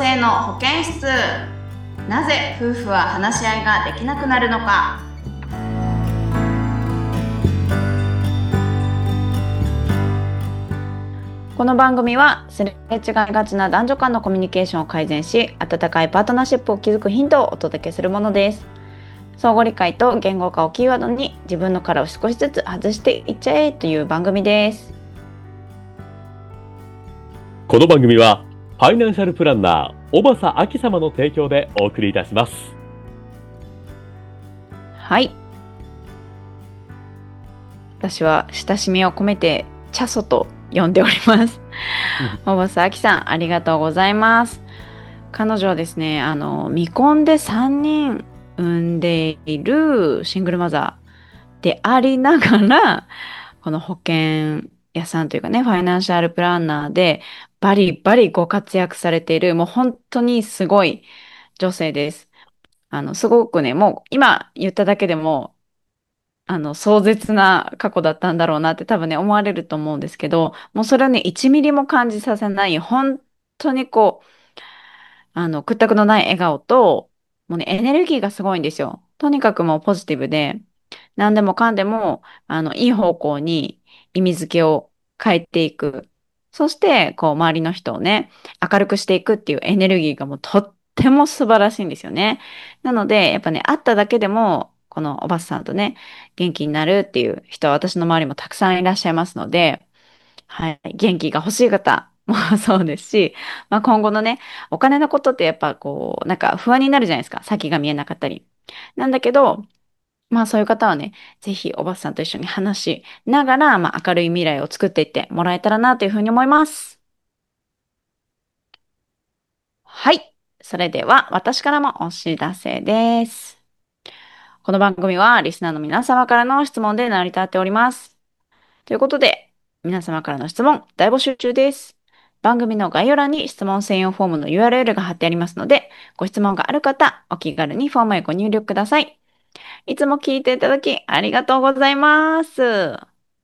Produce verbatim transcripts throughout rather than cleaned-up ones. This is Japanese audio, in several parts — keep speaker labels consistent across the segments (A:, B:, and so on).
A: 性の保健室。なぜ夫婦は話し合いができなくなるのか。この番組はすれ違いがちな男女間のコミュニケーションを改善し、温かいパートナーシップを築くヒントをお届けするものです。相互理解と言語化をキーワードに、自分の殻を少しずつ外していっちゃえという番組です。
B: この番組はファイナンシャルプランナー小畑明様の提供でお送りいたします。
A: はい、私は親しみを込めてチャソと呼んでおります小畑明さん、ありがとうございます。彼女はですね、あの未婚でさんにん産んでいるシングルマザーでありながら、この保険屋さんというかね、ファイナンシャルプランナーでバリバリご活躍されている、もう本当にすごい女性です。あの、すごくね、もう今言っただけでも、あの、壮絶な過去だったんだろうなって多分ね、思われると思うんですけど、もうそれをね、いちミリも感じさせない、本当にこう、あの、屈託のない笑顔と、もうね、エネルギーがすごいんですよ。とにかくもうポジティブで、何でもかんでも、あの、いい方向に意味付けを変えていく。そして、こう、周りの人をね、明るくしていくっていうエネルギーがもうとっても素晴らしいんですよね。なので、やっぱね、会っただけでも、このおばさんとね、元気になるっていう人は私の周りもたくさんいらっしゃいますので、はい、元気が欲しい方もそうですし、まあ、今後のね、お金のことってやっぱこう、なんか不安になるじゃないですか。先が見えなかったり。なんだけど、まあそういう方はね、ぜひおばさんと一緒に話しながら、まあ明るい未来を作っていってもらえたらなというふうに思います。はい。それでは私からもお知らせです。この番組はリスナーの皆様からの質問で成り立っております。ということで、皆様からの質問大募集中です。番組の概要欄に質問専用フォームの ユーアールエル が貼ってありますので、ご質問がある方、お気軽にフォームへご入力ください。いつも聞いていただきありがとうございます。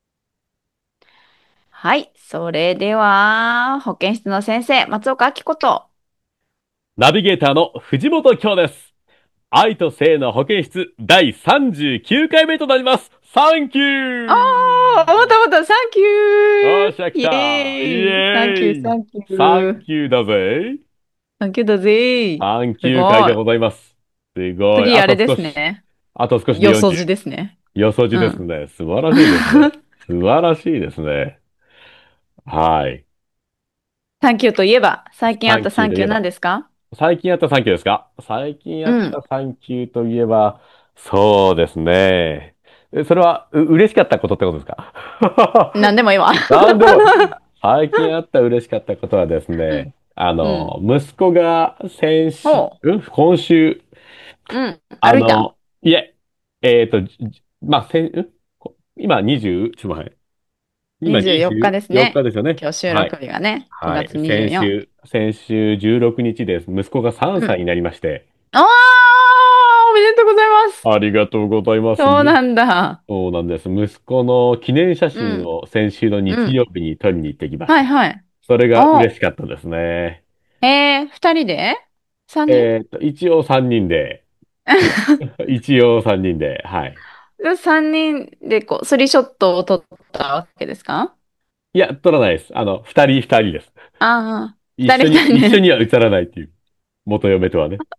A: はい。それでは、保健室の先生、松岡明子と。
B: ナビゲーターの藤本京です。愛と性の保健室だいさんじゅうきゅうかいめとなります。サンキュ
A: あ
B: ー。
A: あ、またまた、サンキュー。
B: よっしゃ来
A: イ
B: た。イ
A: エーイ。サンキュー、
B: エーイ。
A: サンキュ
B: サン
A: ー。
B: キューだぜ。
A: サンキューだぜー。
B: サンキ
A: す
B: ュー回で
A: ごい。
B: ございます。すごい。あ
A: 次、あれで
B: と少し。
A: すね。
B: あと少しで
A: よそじ
B: よんじゅう。
A: ですね。
B: よそじ
A: うん。
B: ですね。素晴らしいですね。素晴らしいですね。はい。
A: サンキューといえば、最近あ
B: サン
A: ったサンキュー何
B: キューといえば。
A: ですか？
B: 最近あったサンキューですか？最近あ
A: うん。
B: ったサンキューといえば、そうですね。えそれは、う、嬉しかったことってことですか？
A: 何でもいいわ。
B: なんでも、最近あった嬉しかったことはですね、あ
A: うん。
B: の、息子が先週、
A: ほ
B: ん今週、
A: う。うん。歩いた？
B: あの、いえ、えっと、じじまあ、先、んこ今にじゅう、ちょっと待って、今
A: 24日です
B: にじゅうよっか
A: ね。
B: ですよね。
A: 今日収
B: はい。
A: 録日がね、9
B: はい。
A: 月にじゅうよっか。
B: 先週、先週じゅうろくにちです。息子が3
A: うん。
B: 歳になりまして、
A: ああ、おめでとうございます。
B: ありがとうございます。む
A: そうなんだ。
B: そうなんです。息子の記念写
A: うん。
B: 真を先週の
A: うん。
B: 日曜日に撮りに行ってきました。
A: はいはい。
B: それが嬉
A: お、
B: しかったですね。
A: えー、二人で？三人？
B: えっと、一応さんにんで、一応さんにんで、はい。
A: 三人でこう、スリーショットを撮ったわけですか？
B: いや、撮らないです。あの、二人二人です。
A: ああー、二人
B: 一緒に、一緒
A: 二人ね。
B: には写らないっていう。元嫁とはね。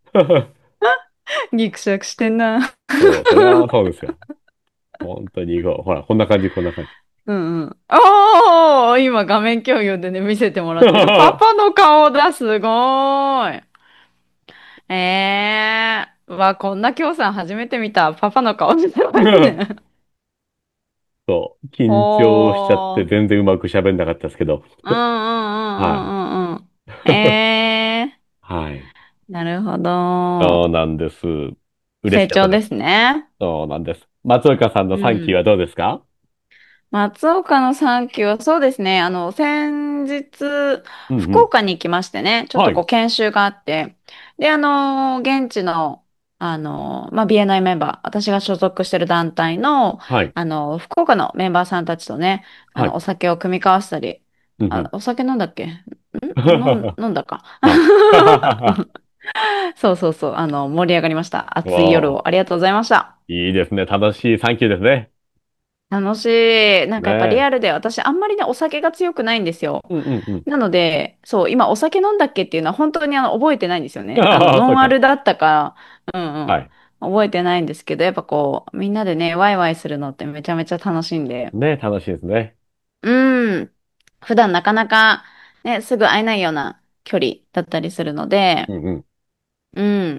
A: ギクシャクしてんな。
B: そう、それはそうですよ。本当に、こうほら、こんな感じ、こんな感じ。
A: うんうん。おー、今画面共有でね、見せてもらってる。パパの顔だ、すごーい。えー、うわ、こんなきょうさん初めて見た。パパの顔してますね。
B: そう、緊張しちゃって
A: おー。
B: 全然うまく喋んなかったですけど。
A: うんうん
B: はい。
A: うんうんうんうん。え
B: はい。
A: ー、なるほど。
B: そうなんです。嬉しかったです。
A: 成長ですね。
B: そうなんです。松岡さんの
A: うん。
B: サンキューはどうですか？
A: 松岡の産休はそうですね。あの、先日、福
B: うんうん。
A: 岡に行きましてね、ちょっとこう
B: はい。
A: 研修があって、で、あの、現地の、あの、まあ、ビーエヌアイ メンバー、私が所属してる団体の、
B: はい。
A: あの、福岡のメンバーさんたちとね、あの、
B: はい。
A: お酒を酌み交わしたり、 あ、
B: うんうん。
A: お酒飲んだっけ？ん飲ん、飲んだか。
B: はい。
A: そうそうそう。あの、盛り上がりました。暑い夜
B: わあ、
A: をありがとうございました。
B: いいですね。楽しいサンキューですね。
A: 楽しい。なんかやっぱリ
B: ね
A: アルで、私あんまりね、お酒が強くないんですよ。
B: え。うんうんうん。
A: なので、そう、今お酒飲んだっけっていうのは本当にあの覚えてないんですよね。あの、
B: ああ、
A: ノ
B: そうか。
A: ンアルだったか、うんうん。
B: はい。
A: 覚えてないんですけど、やっぱこう、みんなでね、ワイワイするのってめちゃめちゃ楽しいんで。
B: ねえ、楽しいですね。
A: うん。普段なかなかね、すぐ会えないような距離だったりするので、
B: うんうん。
A: うん。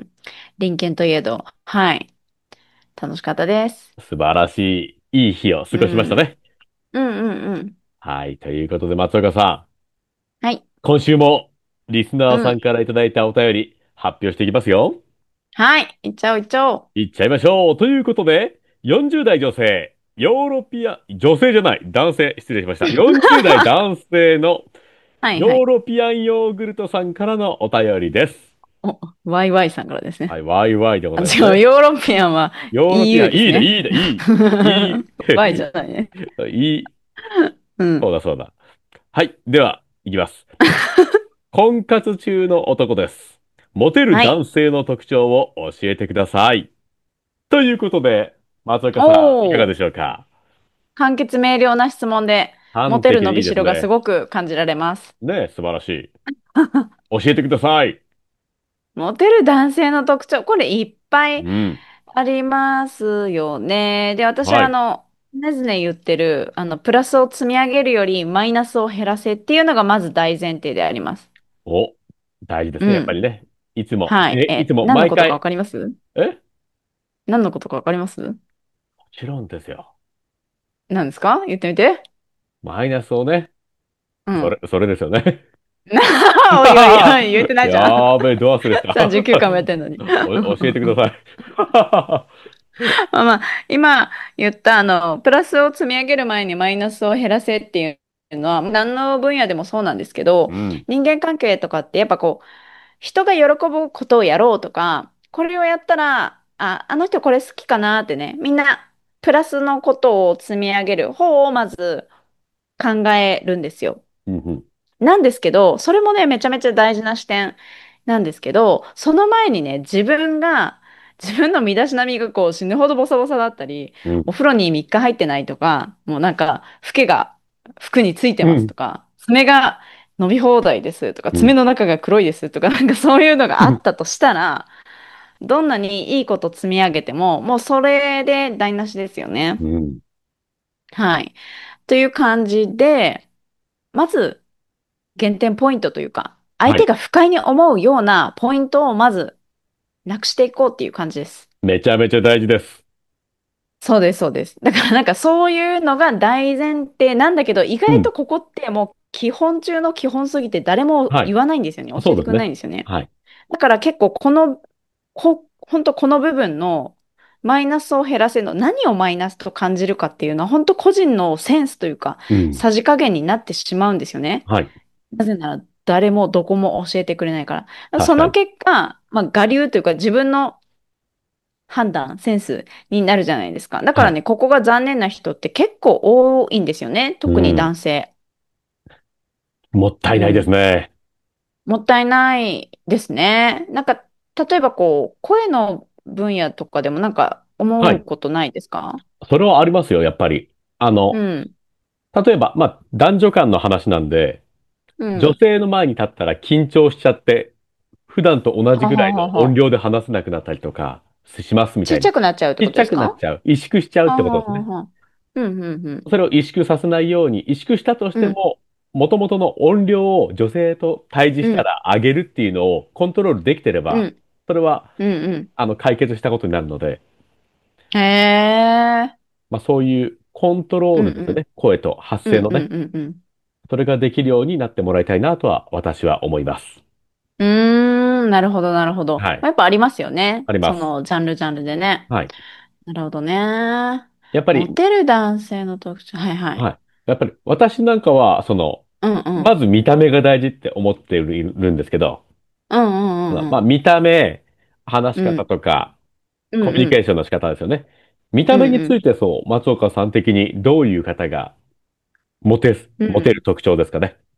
A: 隣県といえど、はい。楽しかったです。
B: 素晴らしい、いい日を過
A: うん。
B: ごしましたね。
A: うんうんうん。
B: はい。ということで、松岡さん、
A: はい。
B: 今週もリスナーさ
A: うん。
B: んからいただいたお便り発表していきますよ。
A: はい。行っちゃおう行っちゃおう。
B: いっちゃいましょう。ということで、よんじゅう代女性、ヨーロピア、女性じゃない、男性、失礼しました。よんじゅう代男性のヨー
A: はいはい。
B: ロピアンヨーグルトさんからのお便りです。
A: お、ワイワイ さんからですね。
B: はい、ワイワイでご
A: あ、違う、
B: ざいますね。
A: ヨーロピアンは
B: ヨーロピア
A: イーユー
B: ン、いいね、
A: ですね。
B: いいね、いい、いい、
A: ワイ じゃないね。
B: いい、
A: うん。
B: そうだそうだ。はい、では、いきます。婚活中の男です。モテる
A: はい。
B: 男性の特徴を教えてください。ということで、松岡さん、いかがで
A: おー。
B: しょうか？
A: 簡潔明了な質問で、モテる
B: 端的でいい
A: 伸びしろがす
B: ですね。
A: ごく感じられます。
B: ねえ、素晴らしい。教えてください。
A: モテる男性の特徴、これいっぱい
B: うん。
A: ありますよね。で、私は
B: はい。
A: あの、常々言ってる、あの、プラスを積み上げるよりマイナスを減らせっていうのがまず大前提であります。
B: お、大事ですね、やっぱり
A: うん。
B: ね。いつも、
A: はい。
B: え、いつ
A: え、
B: も、
A: 何のことかわ
B: 毎回、
A: かります？
B: えも
A: 何のことかわかります？
B: ちろんですよ。
A: 何ですか？言ってみて。
B: マイナスをね、それ、
A: うん。
B: それですよね。
A: おいおいおい、言えてないじゃん。
B: やーべえ、ど忘れした。
A: さんじゅうきゅうかいもやってんのに。
B: お、教えてください。
A: まあまあ、今言ったあの、プラスを積み上げる前にマイナスを減らせっていうのは、何の分野でもそうなんですけど、
B: うん、
A: 人間関係とかってやっぱこう、人が喜ぶことをやろうとか、これをやったら、あ、あの人これ好きかなってね、みんなプラスのことを積み上げる方をまず考えるんですよ。
B: うん、うん、
A: なんですけど、それもね、めちゃめちゃ大事な視点なんですけど、その前にね、自分が、自分の身だしなみがこう死ぬほどボサボサだったり、
B: うん、
A: お風呂にみっか入ってないとか、もうなんか、フケが服について
B: うん、
A: ますとか、爪が伸び放題ですとか、
B: うん、
A: 爪の中が黒いですとか、なんかそういうのがあったとしたら、どんなにいいこと積み上げても、もうそれで台無しですよね。
B: うん。
A: はい。という感じで、まず、減点ポイントというか、相
B: はい。
A: 手が不快に思うようなポイントをまずなくしていこうっていう感じです。
B: めちゃめちゃ大事です。
A: そうです、そうです。だからなんかそういうのが大前提なんだけど、意
B: うん。
A: 外とここってもう基本中の基本すぎて誰も
B: はい。
A: 言わないんですよね。教えてくれない
B: そうですね。
A: んですよね。
B: はい。
A: だから結構この、こ、本当この部分のマイナスを減らせるの、何をマイナスと感じるかっていうのは本当個人のセンスというか、
B: うん。
A: さじ加減になってしまうんですよね。
B: はい。
A: なぜなら誰もどこも教えてくれないから。そ
B: 確かに。
A: の結果、まあ、我流というか自分の判断、センスになるじゃないですか。だか
B: はい。
A: らね、ここが残念な人って結構多いんですよね。特に
B: うん。
A: 男性。
B: もったいないです
A: うん。
B: ね。
A: もったいないですね。なんか、例えばこう、声の分野とかでもなんか思う
B: はい。
A: ことないですか？
B: それはありますよ、やっぱり。あの、
A: うん。
B: 例えば、まあ、男女間の話なんで、女
A: うん。
B: 性の前に立ったら緊張しちゃって、普段と同じ
A: はは
B: ぐらいの
A: はは。
B: 音量で話せなくなったりとかしますみ
A: ちっちゃ
B: たいな。
A: くなっちゃうって
B: ちっちゃ
A: ことですか？
B: くなっちゃう。萎縮しちゃうっ
A: はは
B: てことですね。
A: はは。うん、うん、うん。
B: それを萎縮させないように、萎縮したとし
A: うん、
B: ても、元々の音量を女性と対峙した
A: うん、
B: ら上げるっていうのをコントロールできてれば、
A: うん、
B: それは、
A: うん、うん。
B: あの、解決したことになるので、
A: へえ。
B: まあ、そういうコントロー
A: うん、うん、
B: ルですよね。声と発
A: うん、
B: 声のね。
A: うん、うん、うん。
B: それができるようになってもらいたいなとは、私は思います。
A: うーん、なるほど、なるほど。
B: はい。
A: やっぱありますよね。
B: あります。
A: その、ジャンルジャンルでね。
B: はい。
A: なるほどね。
B: やっぱり、
A: モテる男性の特徴。はいはい。
B: はい。やっぱり、私なんかは、その、
A: うんうん。
B: まず見た目が大事って思っているんですけど、
A: うんうんうん
B: まあ、見た目、話し
A: うん。う
B: 方
A: ん。
B: とか、コミュニ
A: うんうん。
B: ケーションの仕方ですよね。見た目につい
A: うんうん。
B: てそう、松岡さん的にどういう方がモテ、
A: うん。
B: モテる特徴ですかね。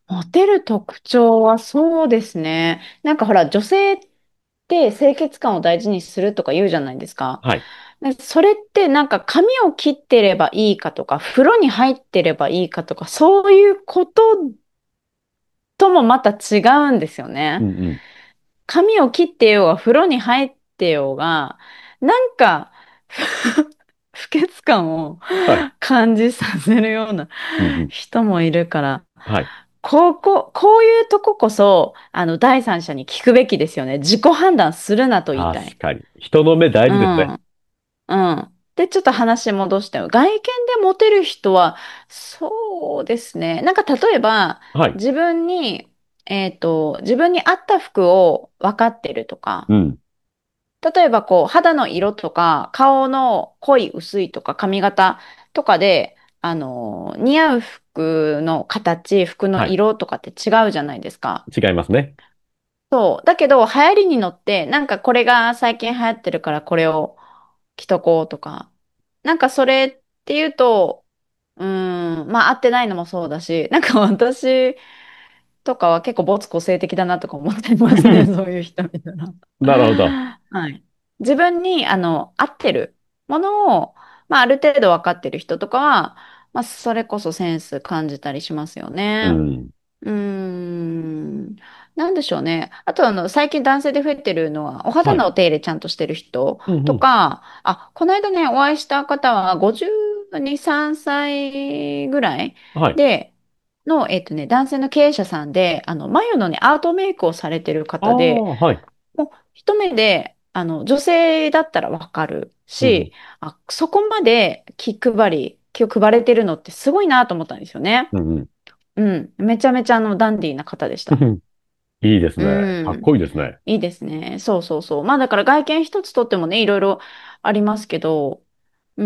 A: モテる特徴はそうですね。なんかほら、女性って清潔感を大事にするとか言うじゃないですか。
B: はい。
A: でそれってなんか髪を切ってればいいかとか、風呂に入ってればいいかとか、そういうことともまた違うんですよね。
B: うんうん。
A: 髪を切ってようが、風呂に入ってようが、なんか、不潔感を
B: はい。
A: 感じさせるような
B: うんうん。
A: 人もいるから、
B: はい。
A: ここ、こういうとここそ、あの、第三者に聞くべきですよね。自己判断するなと言いたい。
B: 確かに。人の目大
A: う
B: 事ですね。
A: ん。うん。で、ちょっと話戻しても、外見でモテる人は、そうですね。なんか例えば、
B: はい。
A: 自分に、えっと、自分に合った服を分かってるとか、
B: うん。
A: 例えばこう、肌の色とか、顔の濃い薄いとか、髪型とかで、あの、似合う服の形、服の
B: はい。
A: 色とかって違うじゃないですか。
B: 違いますね。
A: そう。だけど、流行りに乗って、なんかこれが最近流行ってるからこれを着とこうとか。なんかそれっていうと、うーん、まあ合ってないのもそうだし、なんか私とかは結構没個性的だなとか思ってますね。そういう人見たら。
B: なるほど。
A: はい。自分に、あの、合ってるものを、まあある程度分かってる人とかは、まあそれこそセンス感じたりしますよね。
B: うん。
A: うーん。なんでしょうね。あと、あの、最近男性で増えてるのは、お肌
B: はい。
A: のお手入れちゃんとしてる人と
B: うんうん。
A: か、あ、この間ね、お会いした方は、ごじゅうに、さんさいぐらい
B: はい。
A: で、の、えっとね、男性の経営者さんで、あの、眉のね、アートメイクをされてる
B: あ
A: 方で、
B: あ、はい。
A: もう、一目で、あの、女性だったらわかる
B: うんうん。
A: し、あ、そこまで気配り、気を配れてるのってすごいなと思ったんですよね。
B: うんうん。
A: うん。めちゃめちゃあのダンディーな方でした。
B: いいです
A: う
B: ね。かっ
A: ん。
B: こいいですね。
A: いいですね。そうそうそう。まあだから外見一つとってもね、いろいろありますけど、うん。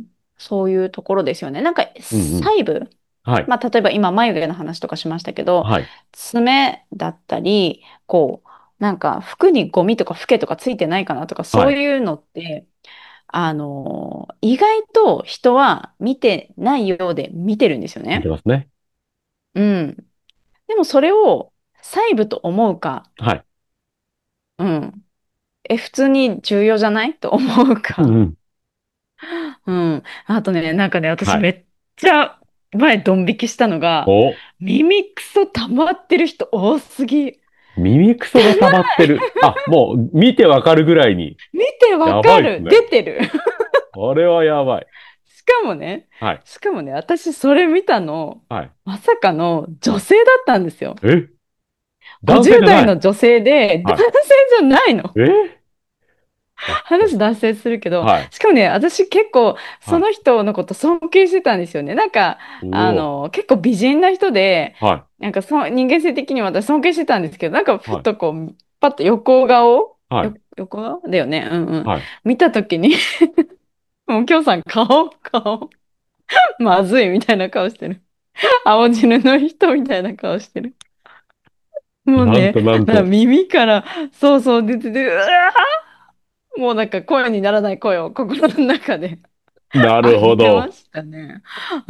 A: そういうところですよね。なんか
B: うんうん。
A: 細部。
B: はい。
A: まあ例えば今眉毛の話とかしましたけど、
B: はい。
A: 爪だったり、こう、なんか服にゴミとかフケとかついてないかなとか、
B: はい。
A: そういうのって、あの意外と人は見てないようで見てるんですよ
B: 見て
A: ね。
B: ますね。
A: うん。でもそれを細部と思うか、
B: はい。
A: うん。え、普通に重要じゃないと思うか。
B: うんうん。
A: うん。あとね、なんかね、私
B: はい。
A: めっちゃ前ドン引きしたのが、
B: お、
A: 耳くそ溜まってる人多すぎ。
B: 耳くそが溜まってる。あ、もう見てわかるぐらいに。
A: 見てわ
B: やば
A: かる。
B: いですね。
A: 出てる。
B: これはやばい。
A: しかもね、
B: はい。
A: しかもね、私それ見たの、
B: はい。
A: まさかの
B: はい。
A: 女性だったんですよ。
B: え、男性
A: 50
B: じゃない。
A: 代の女性で、男
B: は
A: 性じゃないの。
B: い。え、あ、そう。
A: 話脱線するけど、
B: はい。
A: しかもね、私結構そ
B: はい。
A: の人のこと尊敬してたんですよね。なんか、
B: おお。
A: あの、結構美人な人で、
B: は
A: なんかそ人間性的に私尊敬してたんですけど、なんか
B: い。
A: ふっ
B: はい。
A: とこう、パッと横顔よ、
B: はい。
A: 横顔だよね。うんうん。
B: はい。
A: 見たときにもうきょうさん顔、顔、まずいみたいな顔してる。青汁の人みたいな顔してる。もうね、
B: なんとなん
A: なんか
B: と。
A: 耳から、そうそう出てて、うわーもうなんか声にならない声を心の中で
B: なる
A: あげてま
B: ほど。
A: したね。うん。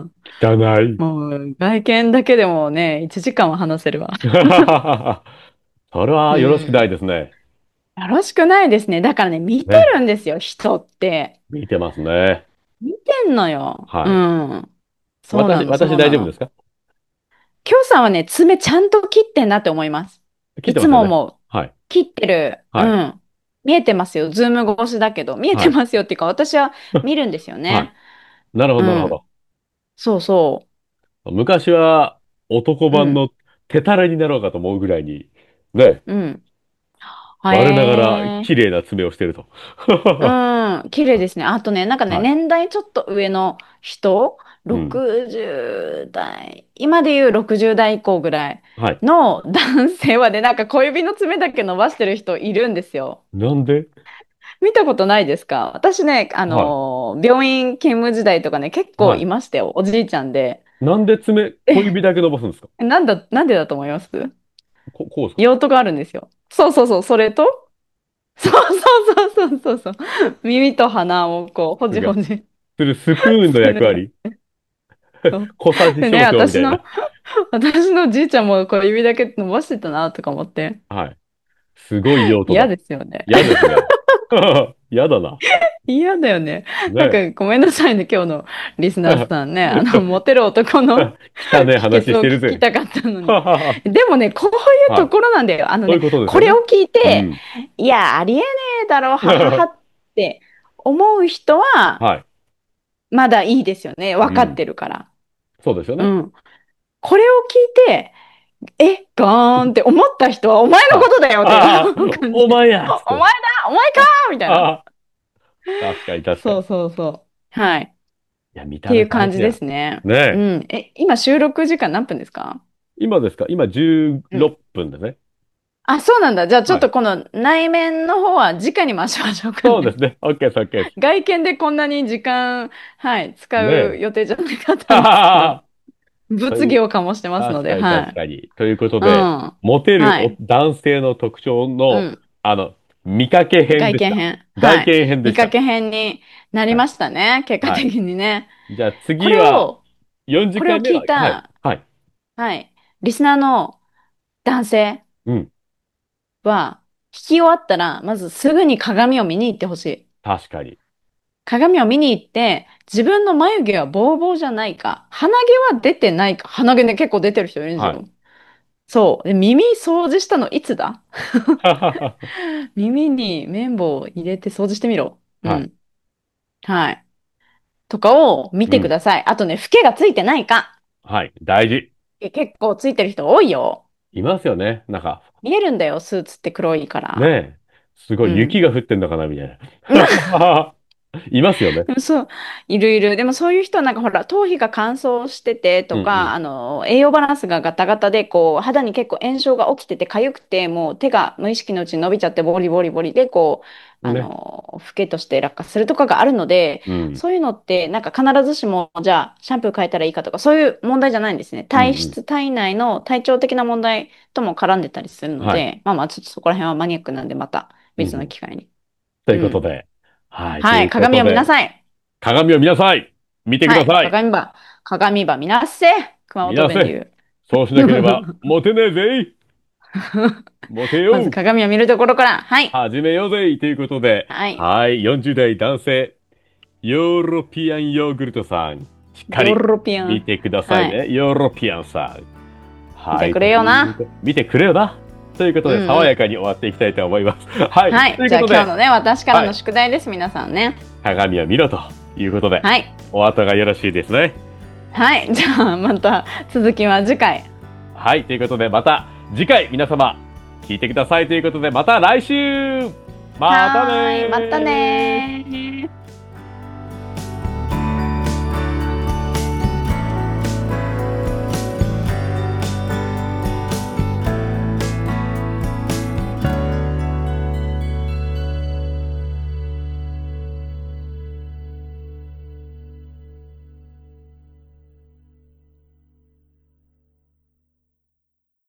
B: 汚い。
A: もう外見だけでもね、いちじかんは話せるわ。
B: それは
A: う
B: よろしくない
A: ん。
B: ですね。
A: よろしくないですね。だからね、見て
B: ね。
A: るんですよ、人って。
B: 見てますね。
A: 見てんのよ。う
B: はい。
A: ん。そうな
B: 私、
A: の、
B: 私
A: そうなの。
B: 大丈夫ですか？
A: きょうさんはね、爪ちゃんと切ってんなって思います。いつ
B: 聞いてますよね。
A: も思う。
B: はい。
A: 切ってる。う
B: はい。
A: ん。見えてますよ。ズーム越しだけど。見えて
B: はい。
A: ますよっていうか、私は見るんですよ
B: はい。
A: ね。
B: なるほど、なるほ
A: うん。
B: ど。
A: そうそ
B: 昔は男
A: う。うん。
B: 版の手たらになろうかと思うぐらいに、ね、
A: うん。へ
B: 我ながら
A: え。
B: 綺麗な爪をしてると。
A: うん、綺麗ですね。あとね、なんかね、
B: はい。
A: 年代ちょっと上の人、
B: うん。
A: ろくじゅう代、今でいうろくじゅう代以降ぐらい
B: はい。
A: の男性はね、なんか小指の爪だけ伸ばしてる人いるんですよ。
B: なんで？
A: 見たことないですか？私ね、あ
B: は
A: のー病院勤務時代とかね、結
B: い。
A: 構
B: はい。
A: いましたよ。おじいちゃんで。
B: なんで爪、小指だけ伸ばすんですか？
A: え、なんだ、なんでだと思います？
B: こ、こうですか？
A: 用途があるんですよ。そうそうそう、それと、そうそうそうそうそうそう。耳と鼻をこう、ほ
B: すが、
A: じほじ
B: するスプーンの
A: するや
B: 役割。
A: つ。
B: 小さじ
A: でね、
B: 少々み
A: 私の、
B: たいな。
A: 私のじいちゃんも小指だけ伸ばしてたなとか思って。
B: はい。すごい用途
A: 嫌
B: だ。
A: ですよね。
B: 嫌ですね。嫌だな。
A: 嫌だよね。なんか
B: ね。
A: ごめんなさいね、今日のリスナーさんね。あの、モテる男の
B: 汚ね話
A: 秘訣を
B: してるぜ。
A: 聞きたかったのに。
B: は
A: でもね、こういうところなんだよ。あのね、
B: そういうことです
A: こ
B: よね。
A: れを聞いて、
B: うん。
A: いや、ありえねえだろ、はははって思う人は、
B: はい。
A: まだいいですよね。分かっ
B: うん。
A: てるから。
B: そうですよね。
A: うん。これを聞いて、え、ガーンって思った人はお前の
B: はい。
A: ことだよって
B: ああ、
A: いう感じ。
B: お前やつって。
A: お前だお前かみたいな。
B: ああ、確かに確かに。い
A: そうそうそう。はい。っ
B: や、見た目
A: ていう感じで
B: 大事や。
A: すね。
B: ねえ。
A: うん。え、今収録時間何分ですか？
B: 今ですか？今
A: うん。
B: じゅうろっぷんですね。
A: あ、そうなんだ。じゃあちょっ
B: はい。
A: とこの内面の方は直に回しましょうかね。
B: そうですね。OK です、OK です。
A: 外見でこんなに時間、はい、使
B: ね
A: う
B: え。
A: 予定じゃなかった
B: は
A: んですけど、
B: ははという、
A: 物議を醸してますので、
B: 確かに
A: はい。
B: 確かに。ということ
A: うん。
B: で、モテるお
A: はい。
B: 男性の特徴の、
A: うん。
B: あの、見かけ編
A: 外
B: でした。
A: 見編。
B: 外
A: はい。
B: 見編でした。
A: 見かけ編になり
B: はい。
A: ましたね。結果
B: はい。
A: 的にね。
B: じゃあ
A: こ
B: 次は、
A: れを、
B: 40
A: これを聞
B: 回目は、はい。
A: いた、
B: はい。
A: はい。リスナーの男性
B: うん。
A: は、聞き終わったら、まずすぐに鏡を見に行ってほしい。
B: 確かに。
A: 鏡を見に行って、自分の眉毛はボーボーじゃないか、鼻毛は出てないか、鼻毛ね、結構出てる人いるんです
B: はい。
A: よ。そう。で、耳掃除したのいつだ？
B: は
A: 耳に綿棒を入れて掃除してみろ。う
B: い。
A: ん。はい。とかを見
B: うん。
A: てください。あとね、フケがついてないか。
B: はい。大事。
A: え結構ついてる人多いよ。
B: いますよね。なんか、
A: 見えるんだよ、スーツって黒いから。
B: ねえ。すごい雪
A: うん。
B: が降ってんのかなみたいな。いますよね。
A: でもそう、いるいる。でもそういう人はなんかほら、頭皮が乾燥しててとか、
B: うんうん。
A: あの、栄養バランスがガタガタで、こう、肌に結構炎症が起きてて痒くて、もう手が無意識のうちに伸びちゃってボリボリボリで、こう、あ
B: ね。
A: の、フケとして落下するとかがあるので、
B: うん。
A: そういうのってなんか必ずしも、じゃあ、シャンプー変えたらいいかとか、そういう問題じゃないんですね。
B: うんうん。
A: 体質、体内の体調的な問題とも絡んでたりするの
B: はい。
A: で、まあまあ、ちょっとそこら辺はマニアックなんで、また別の
B: うんうん。
A: 機会に。
B: とい
A: うん。
B: うことで。はい。と
A: はい、
B: いうこ
A: 鏡を見な
B: とで、
A: さい。
B: 鏡を見なさい。見てく
A: はい。
B: ださい。
A: 鏡ば、鏡ば見なっせ。熊
B: 見なせ。
A: 本弁で言う。
B: そうしなければ、モテねえぜ。モテ
A: まず
B: よう。
A: 鏡を見るところから。はい。
B: 始めようぜ。ということで、
A: はい。
B: はい。よんじゅう代男性、ヨーロピアンヨーグルトさん。しっかり
A: ヨーロピアン。
B: 見てください
A: はい。
B: ね。ヨーロピアンさん。はい。
A: 見てくれ
B: というこ
A: よな。
B: と見てくれよな。ということで、
A: うんうん。
B: 爽やかに終わっていきたいと思います。はい。
A: はい。
B: ということで、
A: じゃあ今日のね、私からの
B: はい。
A: 宿題です。皆さんね。
B: 鏡を見ろということで、
A: はい。
B: お後がよろしいですね。
A: はい。じゃあまた続きは次回。
B: はい。ということで、また次回皆様聞いてくださいということで、また来週またね
A: はーい。また
B: ー
A: ねー。